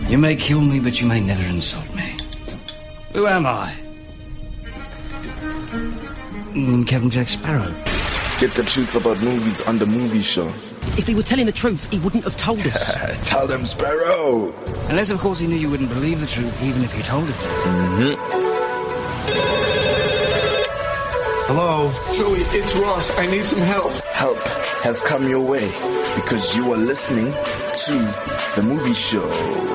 You may kill me, but you may never insult me. Who am I? Captain Jack Sparrow. Get the truth about movies on the movie show. If he were telling the truth, he wouldn't have told us. Tell them, Sparrow. Unless, of course, he knew you wouldn't believe the truth, even if you told it to him. Hello? Joey, it's Ross. I need some help. Help has come your way because you are listening to the movie show.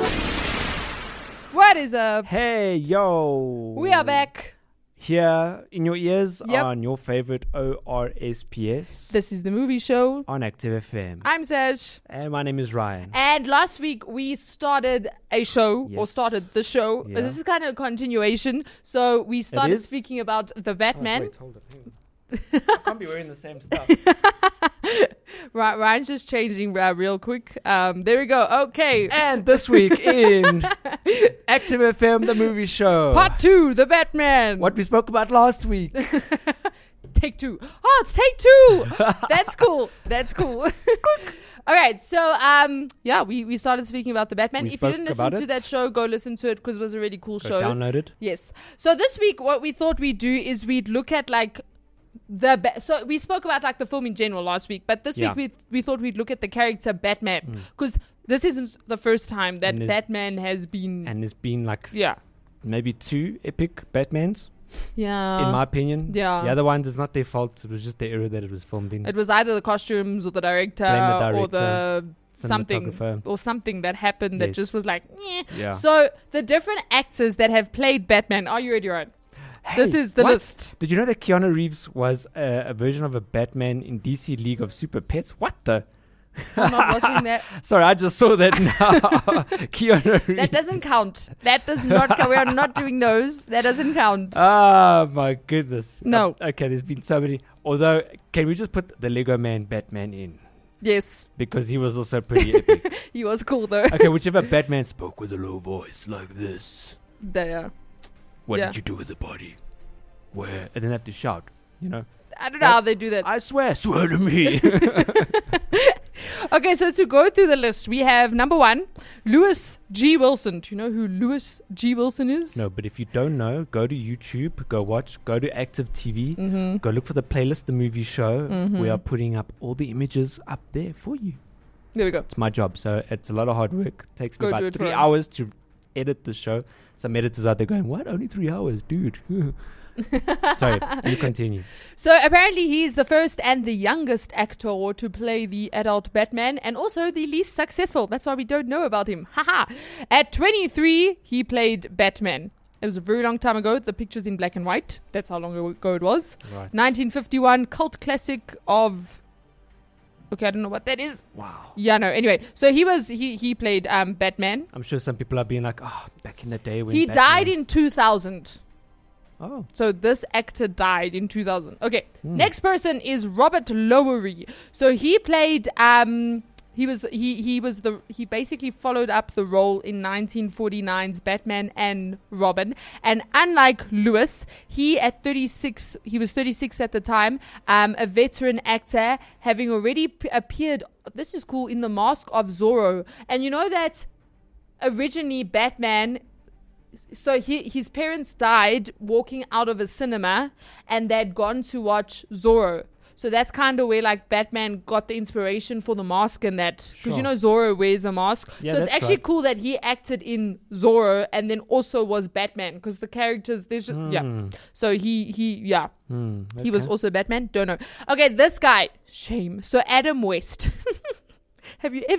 What is up? Hey, yo. We are back. Here in your ears Yep. on your favorite ORSPS. This is the movie show. On Active FM. I'm Saj. And my name is Ryan. And last week we started a show, or Yes. started the show. Yeah. This is kind of a continuation. So we started is? speaking about the Batman. Oh, wait, hold on. Hang on. I can't be wearing the same stuff. Right, Ryan's just changing real quick. There we go. Okay. And this week in Active FM, the movie show. Part 2, the Batman. What we spoke about last week. Take 2. Oh, it's take 2. That's cool. That's cool. All right, so yeah, we started speaking about the Batman. We If you spoke didn't listen about to it. that show, go listen to it because it was a really cool Go show. download it. Yes. So this week, what we thought we'd do is we'd look at like so we spoke about like the film in general last week, but this Yeah. week we thought we'd look at the character Batman because this isn't the first time that And there's- Batman has been. And there's been like Yeah. maybe 2 epic Batmans, Yeah. in my opinion. yeah. The other ones, it's not their fault. It was just the era that it was filmed in. It was either the costumes or the director, Blame the or the something cinematographer. or something that happened that Yes. just was like, eh. Yeah. So the different actors that have played Batman. Are you ready, Ryan? This is the what? list. Did you know that Keanu Reeves was a version of a Batman in DC League of Super Pets? What the? I'm not watching that. Sorry, I just saw that now. Keanu Reeves. That doesn't count. That does not count. We are not doing those. That doesn't count. Oh my goodness. No. Okay, there's been so many. Although, can we just put the Lego Man Batman in? Yes, Because he was also pretty epic. he was cool though. Okay, whichever Batman spoke with a low voice like this. There. What Yeah. did you do with the body? Where? And then have to shout, you know? I don't know how they do that. I swear to me. Okay, so to go through the list, we have number 1, Lewis G. Wilson. Do you know who Lewis G. Wilson is? No, but if you don't know, go to YouTube, go to Active TV, Mm-hmm. go look for the playlist, the movie show. We are putting up all the images up there for you. There we go. It's my job, so it's a lot of hard work. It takes me Go do about it 3 for him. hours to edit the show. Some editors out there going, what? Only 3 hours, dude. Sorry, you continue. So apparently he is the first and the youngest actor to play the adult Batman, and also the least successful. That's why we don't know about him. Haha. At 23, he played Batman. It was a very long time ago. The picture's in black and white. That's how long ago it was. Right. 1951, cult classic of... Okay, I don't know what that is. Wow. Yeah, no. Anyway, so he played Batman. I'm sure some people are being like, oh, back in the day when He Batman... died in 2000. Oh. So this actor died in 2000. Okay. Next person is Robert Lowery. So he played he basically followed up the role in 1949's Batman and Robin. And unlike Lewis, he was 36 at the time, a veteran actor having already appeared, this is cool, in The Mask of Zorro. And you know that originally Batman, so his parents died walking out of a cinema and they'd gone to watch Zorro. So that's kind of where like Batman got the inspiration for the mask and that. Because you know Zorro wears a mask. Yeah, so it's that's actually right. cool that he acted in Zorro and then also was Batman. Because the characters, there's just, yeah. So he was also Batman. Don't know. Okay, this guy. Shame. So Adam West. Have you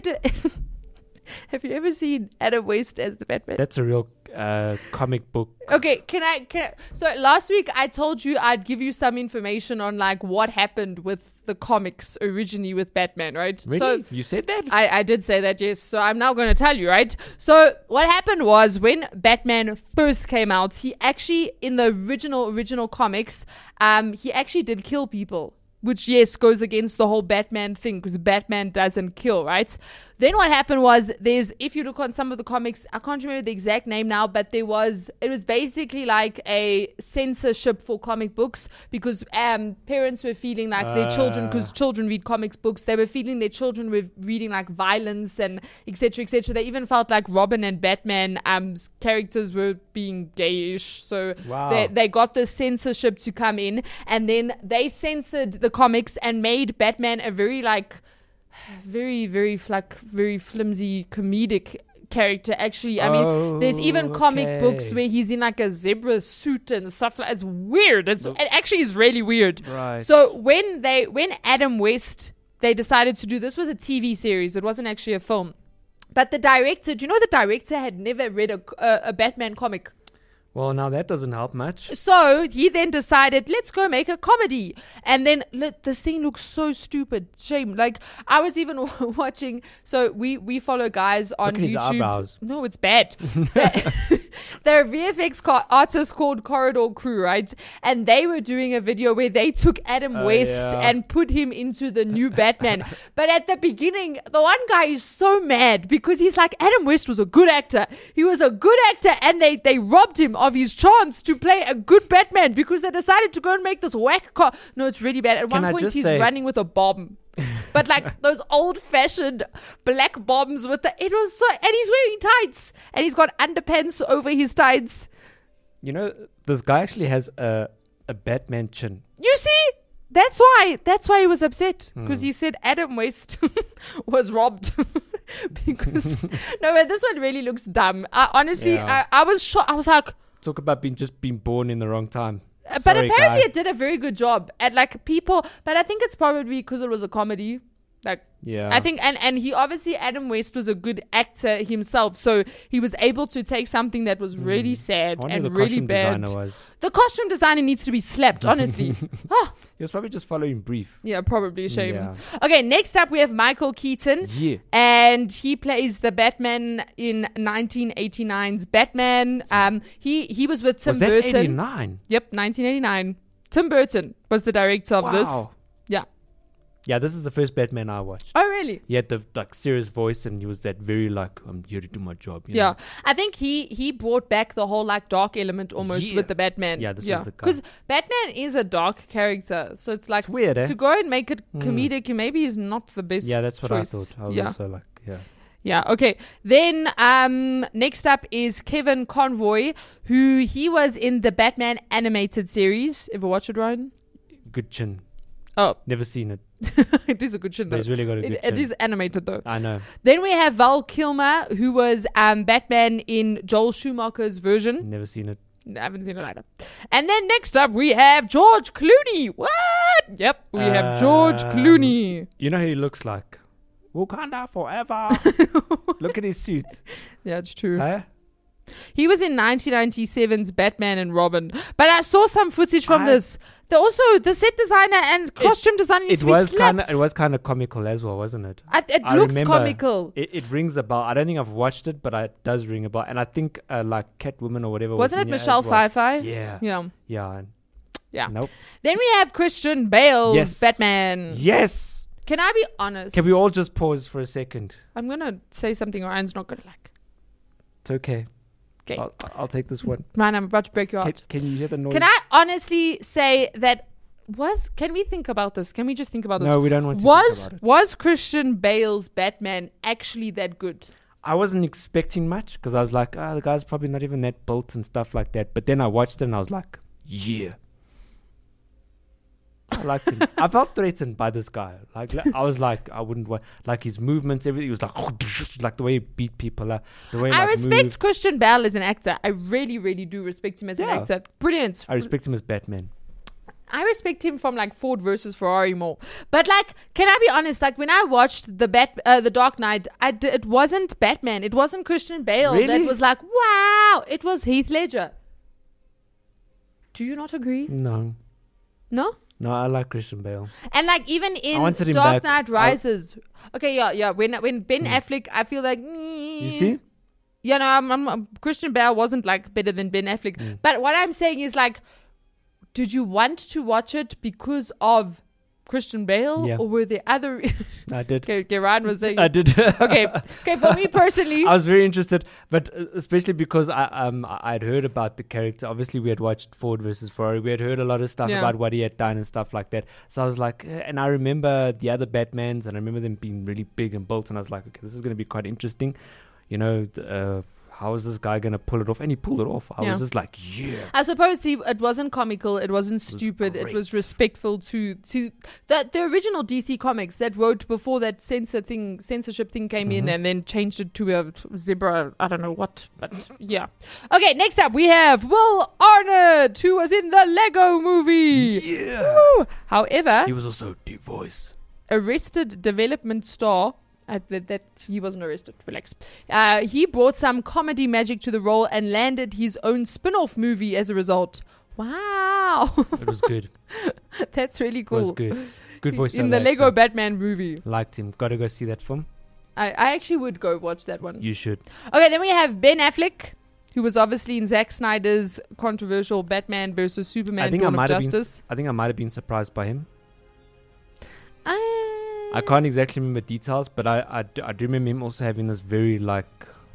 ever seen Adam West as the Batman? That's a real comic book. Okay, can I? So last week I told you I'd give you some information on like what happened with the comics originally with Batman, right? Really? So You said that? I did say that, yes. So I'm now going to tell you, right? So what happened was when Batman first came out, he actually, in the original comics, he actually did kill people. Which, yes, goes against the whole Batman thing because Batman doesn't kill, right? Then what happened was if you look on some of the comics, I can't remember the exact name now, but it was basically like a censorship for comic books because parents were feeling like their children, because children read comics books, they were feeling their children were reading like violence and etc. etc. They even felt like Robin and Batman characters were being gayish, so they got the censorship to come in, and then they censored the comics and made Batman a very very flimsy comedic character. Actually, I mean, there's even comic books where he's in like a zebra suit and stuff like. It's weird. It actually is really weird. Right. So when Adam West, they decided to do this, was a TV series. It wasn't actually a film. But the director, do you know the director had never read a Batman comic? Well, now that doesn't help much. So he then decided, let's go make a comedy. And then this thing looks so stupid. Shame. Like, I was even watching. So we follow guys on Look at YouTube. his eyebrows. No, it's bad. They're a VFX artist called Corridor Crew, right? And they were doing a video where they took Adam West and put him into the new Batman. But at the beginning, the one guy is so mad because he's like, Adam West was a good actor. He was a good actor, and they robbed him of his chance to play a good Batman because they decided to go and make this whack car. No, it's really bad. At one point, he's running with a bomb. But like those old-fashioned black bombs with it was so, and he's wearing tights and he's got underpants over his tights. You know, this guy actually has a Batman chin. You see, that's why he was upset, because he said Adam West was robbed. Because no, but this one really looks dumb. Honestly, I was shocked. I was like, talk about being born in the wrong time. But apparently it did a very good job at like people. But I think it's probably because it was a comedy. Like, yeah, I think, and he obviously, Adam West was a good actor himself, so he was able to take something that was really sad and really bad. The costume designer needs to be slapped, honestly. He was probably just following brief. Yeah, probably. Shame. Yeah. Okay, next up we have Michael Keaton. Yeah. And he plays the Batman in 1989's Batman. He was with Tim Burton. Was that 89? Yep, 1989. Tim Burton was the director of this. Yeah. Yeah, this is the first Batman I watched. Oh, really? He had the serious voice, and he was that very I'm here to do my job. You know? I think he brought back the whole like dark element almost with the Batman. Yeah, this was the guy. Because Batman is a dark character, so it's like, it's weird, to go and make it comedic maybe is not the best. Yeah, that's what choice. I thought. I was also like, Yeah, okay. Then next up is Kevin Conroy, who he was in the Batman animated series. Ever watch it, Ryan? Good chin. Oh. Never seen it. It is a good chin, though. He's really got a good chin. It is animated, though. I know. Then we have Val Kilmer, who was Batman in Joel Schumacher's version. Never seen it. I haven't seen it either. And then next up, we have George Clooney. What? Yep, we have George Clooney. You know who he looks like? Wakanda forever. Look at his suit. Yeah, it's true. Huh? He was in 1997's Batman and Robin. But I saw some footage from this. The set designer and costume designer needs to be slapped. It was kind of comical as well, wasn't it? It looks comical. It rings a bell. I don't think I've watched it, but it does ring a bell. And I think like Catwoman or whatever. Wasn't it Michelle Pfeiffer? Yeah. Yeah. Nope. Then we have Christian Bale's Batman. Yes. Can I be honest? Can we all just pause for a second? I'm going to say something Ryan's not going to like. It's okay. Okay. I'll take this one. Ryan, I'm about to break your heart. Can you hear the noise? Can I honestly say that can we think about this? Can we just think about this? No, we don't want to think about it. Was Christian Bale's Batman actually that good? I wasn't expecting much because I was like, the guy's probably not even that built and stuff like that. But then I watched it and I was like, yeah. I liked him. I felt threatened by this guy. Like I was like, I wouldn't want like his movements, everything. He was like the way he beat people. The way I respect Christian Bale as an actor. I really, really do respect him as an actor. Brilliant. I respect him as Batman. I respect him from like Ford versus Ferrari more. But like, can I be honest? Like when I watched the Dark Knight, it wasn't Batman. It wasn't Christian Bale. Really? That was like, wow. It was Heath Ledger. Do you not agree? No. No? No, I like Christian Bale. And like even in Dark Knight Rises. Okay, yeah. When Ben Affleck, I feel like... You see? Yeah, no, Christian Bale wasn't like better than Ben Affleck. But what I'm saying is like, did you want to watch it because of Christian Bale, Yeah. or were there other? I did. Okay, Ryan was saying. I did. Okay, for me personally, I was very interested, but especially because I'd heard about the character. Obviously, we had watched Ford versus Ferrari. We had heard a lot of stuff Yeah. about what he had done and stuff like that. So I was like, and I remember the other Batmans, and I remember them being really big and built, and I was like, okay, this is going to be quite interesting. You know, how is this guy going to pull it off? And he pulled it off. I Yeah. was just like, yeah. I suppose it wasn't comical, it wasn't stupid, it was great. respectful to the original DC comics that wrote before that censorship thing came in, and then changed it to a zebra. I don't know what, but yeah. Okay, next up we have Will Arnett, who was in the Lego Movie. Yeah. Woo! However, He was also deep voice. Arrested Development star. That he wasn't arrested. Relax. He brought some comedy magic to the role and landed his own spin-off movie as a result. Wow, It was good. that's really It cool. was good. Good voice in the actor. Lego Batman movie. Liked him. Got to go see that film. I actually would go watch that one. You should. Okay, then we have Ben Affleck, who was obviously in Zack Snyder's controversial Batman versus Superman: Dawn of Justice. I think I might have been surprised by him. I can't exactly remember details, but I do remember him also having this very like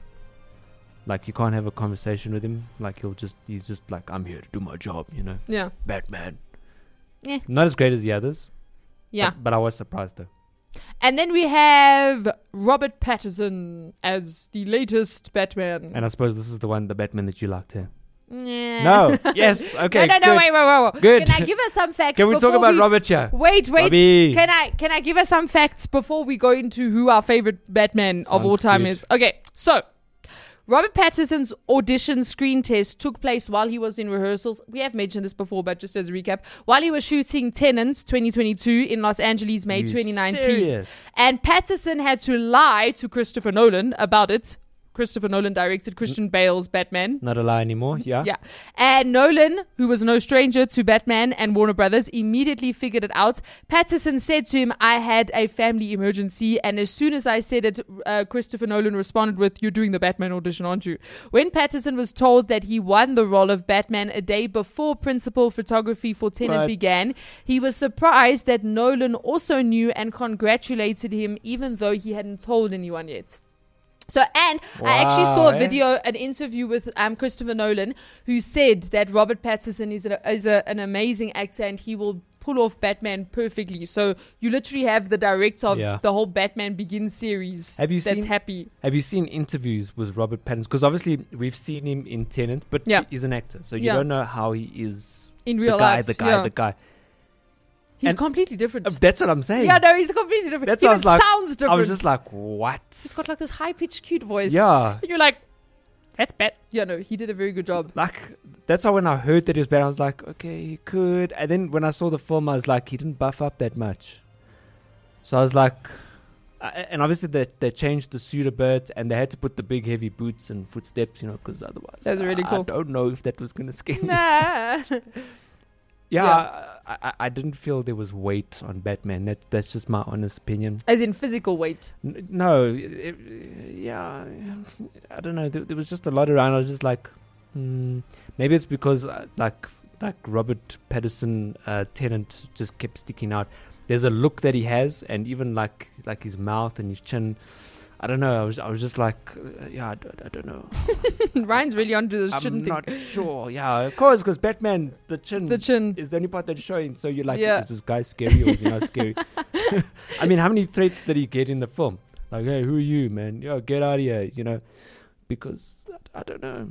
you can't have a conversation with him. Like he's just like, I'm here to do my job, you know. Yeah, Batman. Yeah. Not as great as the others. yeah. But I was surprised though. And then we have Robert Pattinson as the latest Batman. And I suppose this is the Batman that you liked here. Yeah. No. Yes. Okay. No, good. wait. Good. Can I give us some facts? Can we talk before about Robert here? Wait. Robbie. Can I give us some facts before we go into who our favorite Batman of all Sounds time good. is? Okay, so Robert Pattinson's audition screen test took place while he was in rehearsals. We have mentioned this before, but just as a recap, while he was shooting Tenet 2022 in Los Angeles, May You 2019. serious? And Pattinson had to lie to Christopher Nolan about it. Christopher Nolan directed Christian Bale's Batman. Not a lie anymore. Yeah. Yeah. And Nolan, who was no stranger to Batman and Warner Brothers, immediately figured it out. Pattinson said to him, I had a family emergency. And as soon as I said it, Christopher Nolan responded with, you're doing the Batman audition, aren't you? When Pattinson was told that he won the role of Batman a day before principal photography for Tenet What? began, he was surprised that Nolan also knew and congratulated him, even though he hadn't told anyone yet. So, and I actually saw a video, an interview with Christopher Nolan, who said that Robert Pattinson is an amazing actor and he will pull off Batman perfectly. So you literally have the director of Yeah. the whole Batman Begins series Have you that's seen- happy. Have you seen interviews with Robert Pattinson? Because obviously we've seen him in Tenet, but Yeah. he's an actor, so you Yeah. don't know how he is. In real the guy, life. the guy, yeah. the guy. He's and- completely different. That's what I'm saying. Yeah, no, he's completely different. That's He what I even was like. sounds different. I was just like, what? He's got like this high-pitched cute voice. Yeah. And you're like, that's bad. Yeah, no, he did a very good job. Like, that's how when I heard that he was bad, I was like, okay, he could. And then when I saw the film, I was like, he didn't buff up that much. So I was like, and obviously they changed the suit a bit, and they had to put the big heavy boots and footsteps, you know, because otherwise, That's really cool. I don't know if that was gonna scare me. Nah. Yeah, I didn't feel there was weight on Batman. That's just my honest opinion. As in physical weight. No, yeah, I don't know. There was just a lot around. I was just like, maybe it's because like Robert Pattinson, Tenet just kept sticking out. There's a look that he has, and even like his mouth and his chin. I don't know. I was just like, yeah, I don't know. Ryan's really onto this chin I'm thing. not sure. Yeah, of course, because Batman, the chin is the only part that's showing. So you're like, Yeah. is this guy scary or is he not scary? I mean, how many threats did he get in the film? Like, hey, who are you, man? Yo, get out of here, you know? Because, I don't know.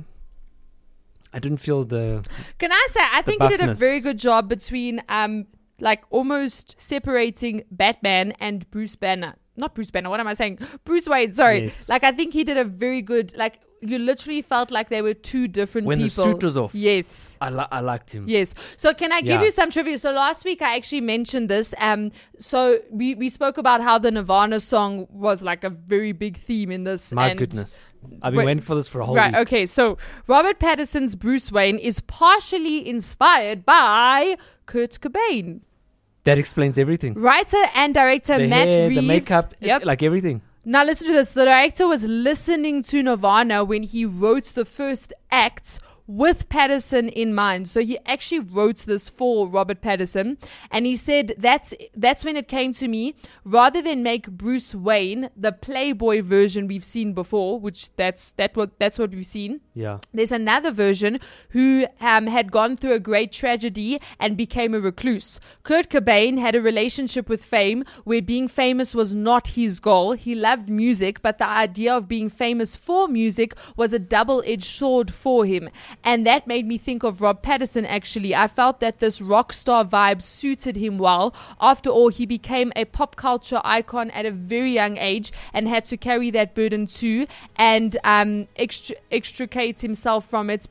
I didn't feel the... Can I say, I think he did a buffness. very good job between, like, almost separating Batman and Bruce Banner. Not Bruce Banner, what am I saying? Bruce Wayne, sorry. Yes. Like, I think he did a very good, like, you literally felt like they were two different When people. the suit was off. Yes. I liked him. Yes. So can I give Yeah. you some trivia? So last week I actually mentioned this. So we spoke about how the Nirvana song was like a very big theme in this. My and goodness. I've been Wait. waiting for this for a whole Right, week. okay. So Robert Pattinson's Bruce Wayne is partially inspired by Kurt Cobain. That explains everything. Writer and director The Matt hair, Reeves. the makeup, Yep. like everything. Now listen to this. The director was listening to Nirvana when he wrote the first act with Pattinson in mind. So he actually wrote this for Robert Pattinson, and he said that's when it came to me. Rather than make Bruce Wayne the playboy version we've seen before, which that's what we've seen. Yeah. There's another version who had gone through a great tragedy and became a recluse. Kurt Cobain had a relationship with fame where being famous was not his goal. He loved music, but the idea of being famous for music was a double-edged sword for him. And that made me think of Rob Pattinson, actually. I felt that this rock star vibe suited him well. After all, he became a pop culture icon at a very young age and had to carry that burden too, and extricate himself from it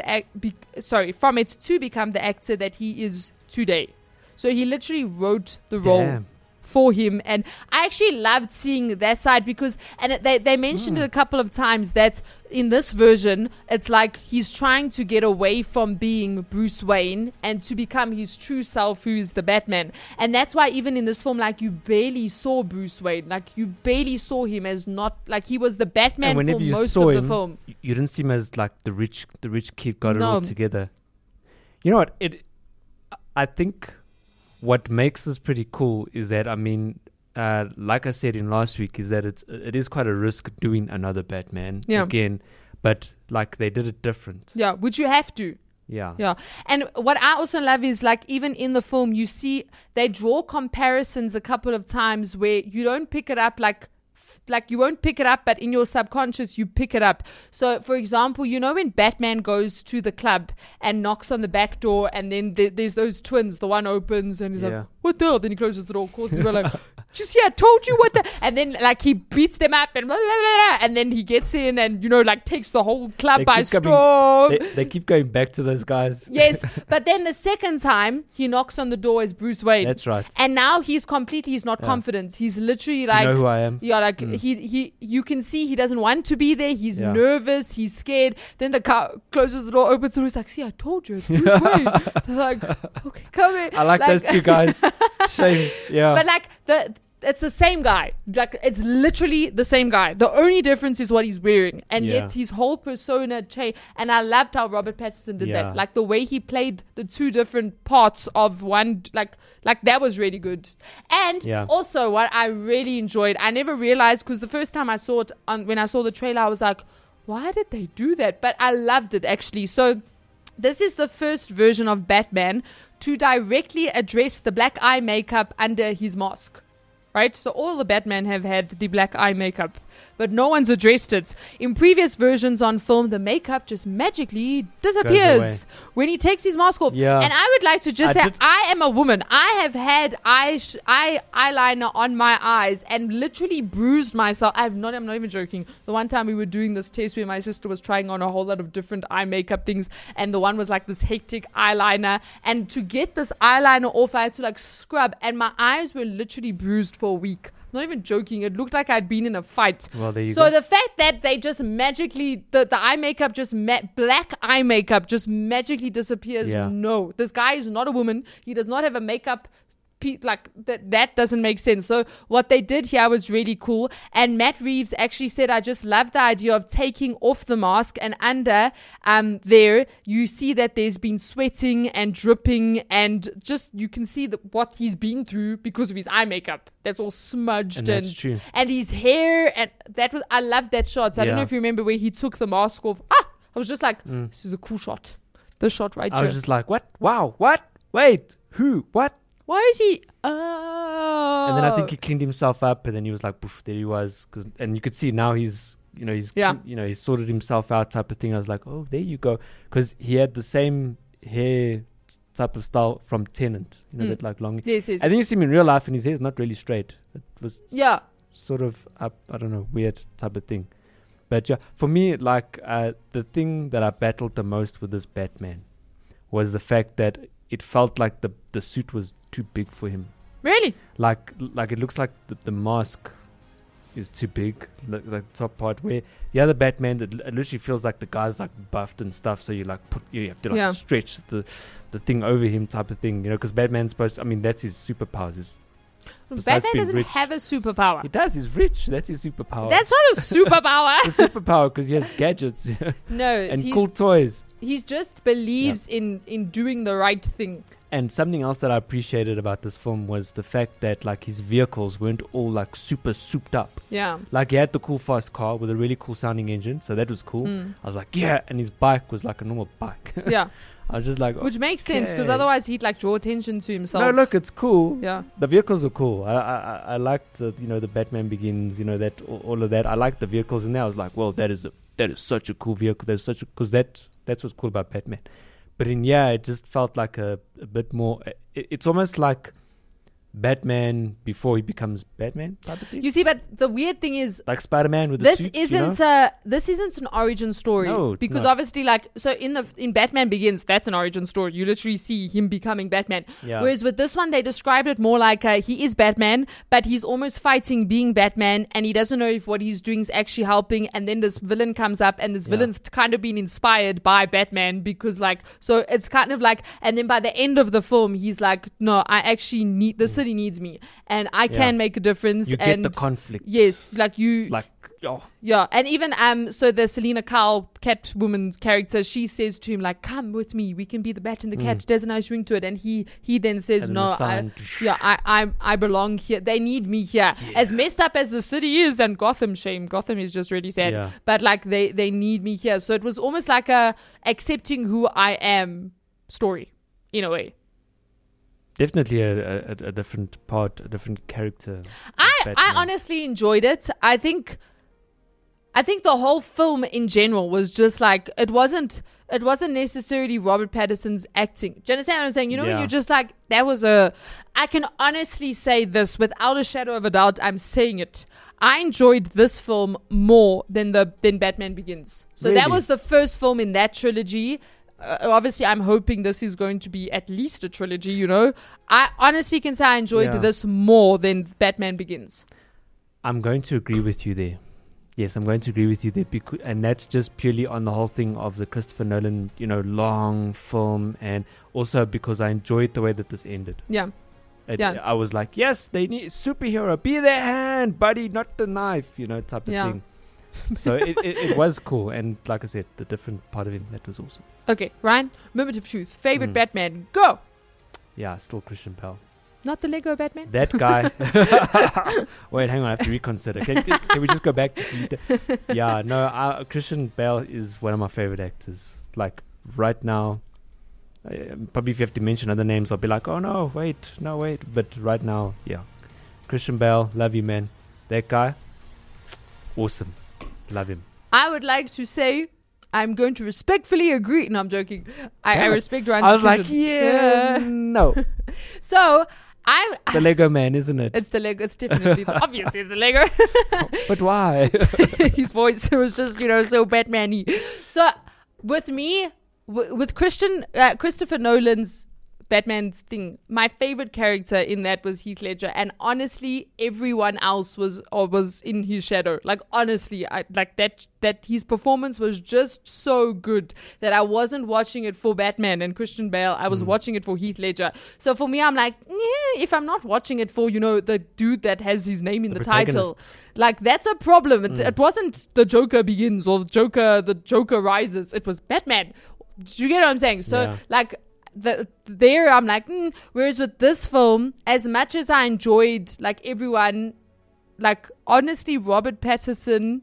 from it to become the actor that he is today. So he literally wrote the role for him, and I actually loved seeing that side because, and they mentioned it a couple of times, that in this version it's like he's trying to get away from being Bruce Wayne and to become his true self, who is the Batman. And that's why even in this film, like, you barely saw Bruce Wayne, like you barely saw him as not like he was the Batman for most of the film. You didn't see him as like the rich kid got it all together. You know what? I think what makes this pretty cool is that, I mean, like I said in last week, is that it is quite a risk doing another Batman again, but like they did it different. Yeah, which you have to. Yeah. And what I also love is, like, even in the film, you see they draw comparisons a couple of times where you don't pick it up like you won't pick it up, but in your subconscious you pick it up. So for example, you know when Batman goes to the club and knocks on the back door, and then there's those twins, the one opens and he's like, what the hell? Then he closes the door, of course. We're like, you see, I told you what the, and then like he beats them up and blah, blah, blah, and then he gets in and, you know, like takes the whole club by storm. They keep going back to those guys. Yes, but then the second time he knocks on the door as Bruce Wayne. That's right. And now he's not confident. He's literally like, you know who I am? Yeah, like you can see he doesn't want to be there. He's nervous. He's scared. Then the car closes the door, opens the door. He's like, see, I told you, it's Bruce Wayne. They're like, okay, come here. I like those two guys. Shame. Yeah. But like it's the same guy. Like, it's literally the same guy. The only difference is what he's wearing, and yet his whole persona changed. And I loved how Robert Pattinson did that. Like the way he played the two different parts of one. Like that was really good. And also, what I really enjoyed, I never realized, because the first time I saw it when I saw the trailer, I was like, why did they do that? But I loved it, actually. So this is the first version of Batman to directly address the black eye makeup under his mask. Right? So all the Batman have had the black eye makeup, but no one's addressed it. In previous versions on film, the makeup just magically disappears when he takes his mask off. Yeah. And I would like to just say, I am a woman. I have had eyeliner on my eyes and literally bruised myself. I'm not even joking. The one time we were doing this test where my sister was trying on a whole lot of different eye makeup things, and the one was like this hectic eyeliner. And to get this eyeliner off, I had to like scrub, and my eyes were literally bruised for a week. I'm not even joking. It looked like I'd been in a fight. Well, there you go. go. The fact that they just magically, the eye makeup just, black eye makeup just magically disappears. Yeah. No, this guy is not a woman. He does not have a makeup like that doesn't make sense. So what they did here was really cool. And Matt Reeves actually said, I just love the idea of taking off the mask, and under there you see that there's been sweating and dripping, and just you can see what he's been through because of his eye makeup. That's all smudged, and that's true. And his hair, and I love that shot. So I don't know if you remember where he took the mask off. I was just like, this is a cool shot. This shot right here. I was just like, what? Wow, what? Wait, who? What? Why is he? Oh. And then I think he cleaned himself up, and then he was like, poof, there he was. And you could see now he's sorted himself out type of thing. I was like, oh, there you go. Because he had the same hair type of style from Tenet. You know, that like long. Yes. I think you see him in real life, and his hair is not really straight. It was sort of up, I don't know, weird type of thing. But yeah, for me, like the thing that I battled the most with this Batman was the fact that it felt like the suit was too big for him. Really? Like it looks like the mask is too big, like the top part, where the other Batman, it literally feels like the guy's like buffed and stuff, so you have to stretch the thing over him type of thing, you know, because Batman's supposed to, I mean, that's his superpower. Batman doesn't have a superpower. He does. He's rich. That's his superpower. That's not a superpower. It's a superpower because he has gadgets. No. And cool toys. just believes in doing the right thing. And something else that I appreciated about this film was the fact that like his vehicles weren't all like super souped up. Yeah. Like he had the cool fast car with a really cool sounding engine, so that was cool. I was like, yeah, and his bike was like a normal bike. Yeah. I was just like, Which makes sense because okay. otherwise he'd like draw attention to himself. No, look, it's cool. Yeah. The vehicles are cool. I liked the, the Batman Begins, that all of that. I liked the vehicles in there. I was like, well, that is such a cool vehicle. Because that's what's cool about Batman. But it just felt like a bit more. It's almost like Batman before he becomes Batman type of thing. You see, but the weird thing is, Like Spider-Man with the this suit, isn't an origin story. No, it's because not. obviously, like, so in Batman Begins, that's an origin story. You literally see him becoming Batman. Yeah. Whereas with this one, they described it more like he is Batman, but he's almost fighting being Batman, and he doesn't know if what he's doing is actually helping. And then this villain comes up, and this villain's kind of been inspired by Batman because, like, so it's kind of like, and then by the end of the film, he's like, no, I actually need the city needs me, and I can make a difference. You and get the conflict. Yes, like you. Like, oh. Yeah, and even so the Selena Kyle Catwoman's character, she says to him like, "Come with me, we can be the Bat and the Cat." There's a nice ring to it, and he then says, And "No, the sign. I belong here. They need me here." As messed up as the city is, and Gotham is just really sad. Yeah. But like they need me here, so it was almost like a accepting who I am story in a way. Definitely a different part, a different character. of I Batman. honestly enjoyed it. I think the whole film in general was just like it wasn't necessarily Robert Pattinson's acting. Do you understand what I'm saying? When you're just like I can honestly say this without a shadow of a doubt. I'm saying it. I enjoyed this film more than Batman Begins. So that Really? was the first film in that trilogy. Obviously, I'm hoping this is going to be at least a trilogy, I honestly can say I enjoyed this more than Batman Begins. I'm going to agree with you there. Yes, I'm going to agree with you there. And that's just purely on the whole thing of the Christopher Nolan, long film. And also because I enjoyed the way that this ended. Yeah. I was like, yes, they need superhero. Be their hand, buddy, not the knife, type of thing. So it was cool. And like I said, the different part of him, that was awesome. Okay, Ryan, moment of truth. Favorite Batman, go! Yeah, still Christian Bale. Not the Lego Batman? That guy. Wait, hang on. I have to reconsider. Can we just go back to detail? Yeah, no, Christian Bale is one of my favorite actors. Like, right now, probably if you have to mention other names, I'll be like, oh, no, wait. But right now, yeah. Christian Bale, love you, man. That guy, awesome. Love him. I would like to say I'm going to respectfully agree. No, I'm joking. I respect Ryan's I was decision. like, no. So, The Lego Man, isn't it? It's the Lego. It's definitely obviously it's the Lego. But why? His voice was just so Batman-y. So with me, with Christopher Nolan's Batman's thing, my favorite character in that was Heath Ledger, and honestly, everyone else was in his shadow. Like honestly, I like that his performance was just so good that I wasn't watching it for Batman and Christian Bale. I was watching it for Heath Ledger. So for me, I'm like, if I'm not watching it for the dude that has his name in the title, like that's a problem. It wasn't The Joker Begins or The Joker Rises. It was Batman. Do you get what I'm saying? So like. There I'm like whereas with this film, as much as I enjoyed like everyone, like honestly Robert Pattinson,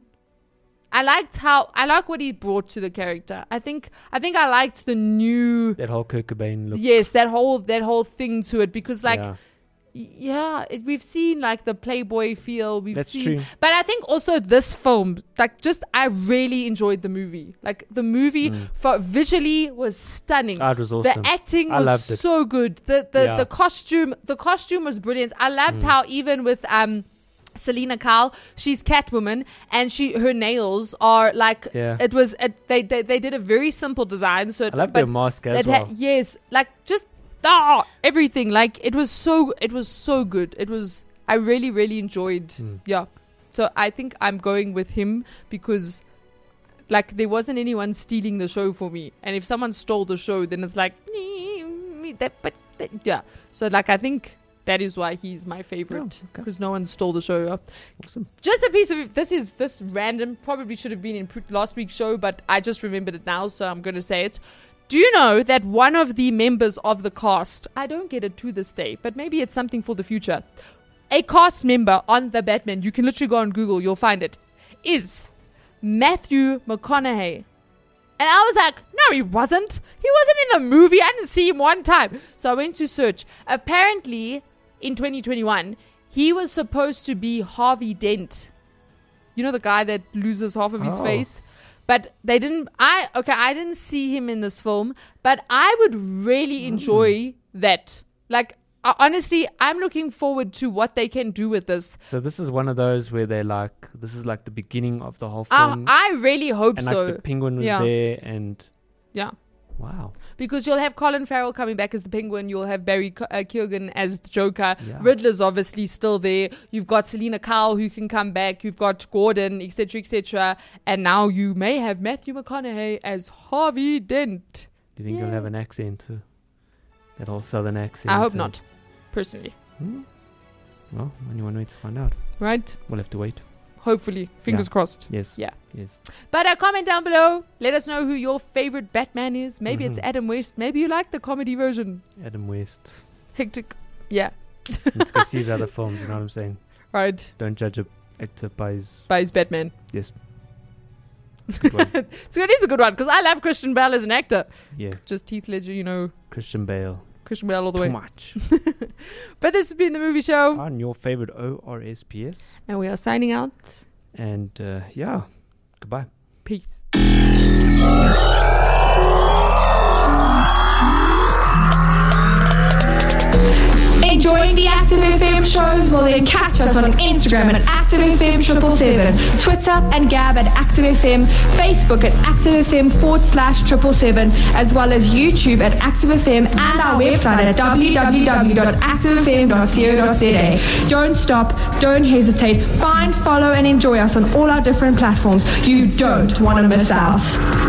I like what he brought to the character. I think I liked the new that whole Kurt Cobain look. Yes, that whole thing to it because like we've seen like the Playboy feel. That's true. But I think also this film, like I really enjoyed the movie. Like the movie visually was stunning. It was awesome. The acting was so good. The costume was brilliant. I loved how even with Selena Kyle, she's Catwoman, and her nails are like it was. They did a very simple design. So I love their mask as well. Yes, like just. Everything like it was so good. I really, really enjoyed. So I think I'm going with him because like there wasn't anyone stealing the show for me, and if someone stole the show then it's like so like I think that is why he's my favorite, Oh, okay. because no one stole the show. Awesome. Just a piece of this random, probably should have been in last week's show, but I just remembered it now, so I'm going to say it. Do you know that one of the members of the cast, I don't get it to this day, but maybe it's something for the future, a cast member on The Batman, you can literally go on Google, you'll find it, is Matthew McConaughey. And I was like, no, he wasn't. He wasn't in the movie. I didn't see him one time. So I went to search. Apparently, in 2021, he was supposed to be Harvey Dent. You know, the guy that loses half of his face? But they didn't. I didn't see him in this film, but I would really enjoy that. Like, honestly, I'm looking forward to what they can do with this. So this is one of those where they're like, this is like the beginning of the whole film. I really hope and so. like the Penguin was there, and yeah. wow. Because you'll have Colin Farrell coming back as the Penguin. You'll have Barry Keoghan as the Joker. Yeah. Riddler's obviously still there. You've got Selena Kyle who can come back. You've got Gordon, etc., etc. And now you may have Matthew McConaughey as Harvey Dent. Do you think he'll have an accent too? That whole southern accent? I hope not, personally. Well, only one way to find out. Right? We'll have to wait. Hopefully. Fingers crossed. Yes. Yeah. Yes. But comment down below. Let us know who your favorite Batman is. Maybe it's Adam West. Maybe you like the comedy version. Adam West. Hectic. Yeah. Let's go see his other films, you know what I'm saying? Right. Don't judge a actor by his Batman. Yes. Good one. So it is a good one because I love Christian Bale as an actor. Yeah. Just Heath Ledger, you know. Christian Bale. Christian Bale all the Too way. much. But this has been the movie show. On your favorite ORSPS. And we are signing out. And yeah, goodbye. Peace. Enjoying the Active FM shows? Well, then catch us on Instagram at ActiveFM777, Twitter and Gab at ActiveFM, Facebook at ActiveFM/777, as well as YouTube at ActiveFM and our website at www.activefm.co.za. Don't stop, don't hesitate. Find, follow and enjoy us on all our different platforms. You don't want to miss out.